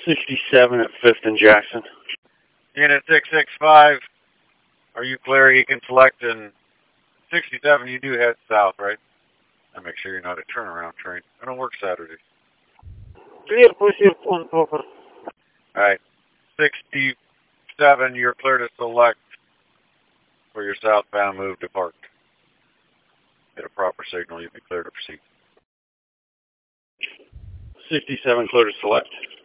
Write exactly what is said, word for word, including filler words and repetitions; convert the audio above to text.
sixty-seven at fifth and Jackson. Unit six six five, are you clear? You can select in sixty-seven. You do head south, right? And make sure you're not a turnaround train. I don't work Saturdays. Clear, proceed on over. All right. sixty-seven, you're clear to select for your southbound move to park. Get a proper signal, you'll be clear to proceed. sixty-seven, clear to select.